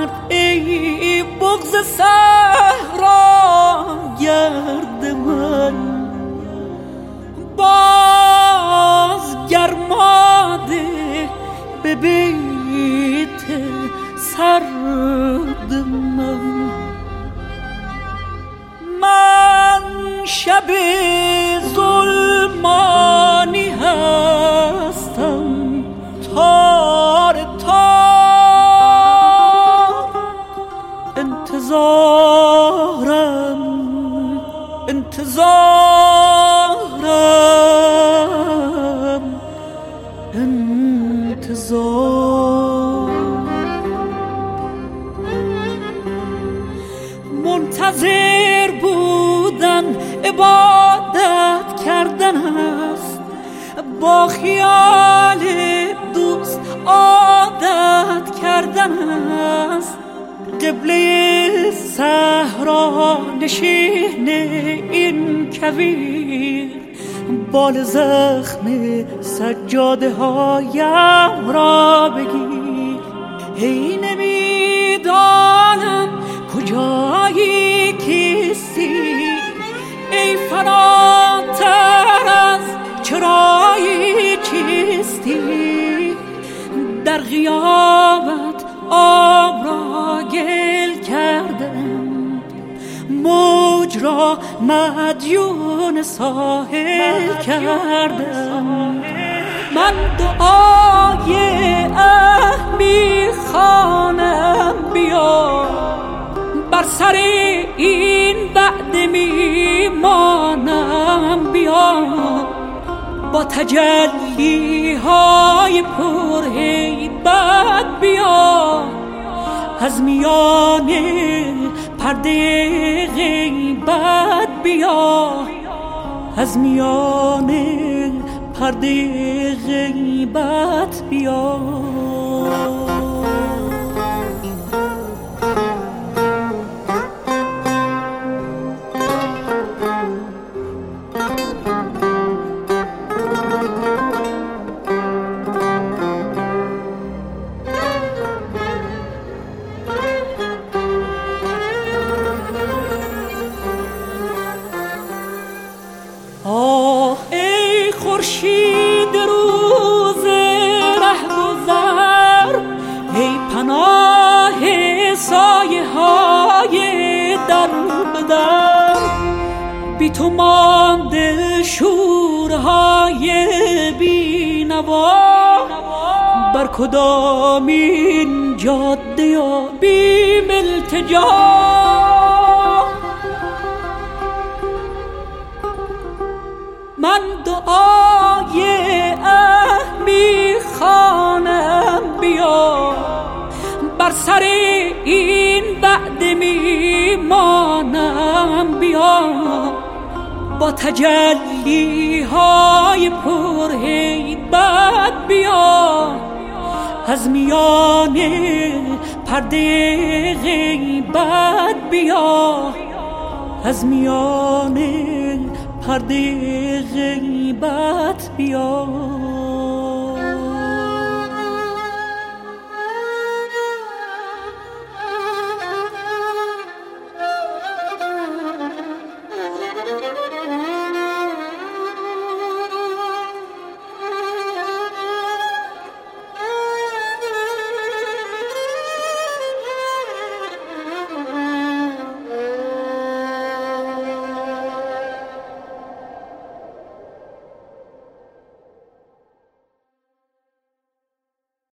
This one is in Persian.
کرد ای بغض صحرا گرد من، باز گرماده به بیت سرد من. من شب ظلمانی هستم تار تار، انتظارم منتظر بودن عبادت کردن است، با خیال دوست عادت کردن است. قبله صحرا نشین این کویر، بال زخم سجاده هایم را بگیر. هی نمیدانم کجایی کیستی، ای فراتر از چرایی چیستی. در غیابت آب را گل کردم، موج را مدیون ساحل کردم. من دعای میخوانم بیا، بر سر این وعده میمانم بیا. با تجلی های پر هیبت بیا، از میان پرده غیبت بیا، از میان پرده غیبت بیا. آه ای خورشید روز رهگذر، ای پناه سایه های در بدر. بی تو مانده شورهای بی نوا، بر کدامین جاده یا بیم التجا. من دعای میخوانم بیا، بر سر این وعده میمانم بیا. با تجلی های پر هیبت بیا، از میان پرده غیبت بیا، از میان پرده غیبت بیا.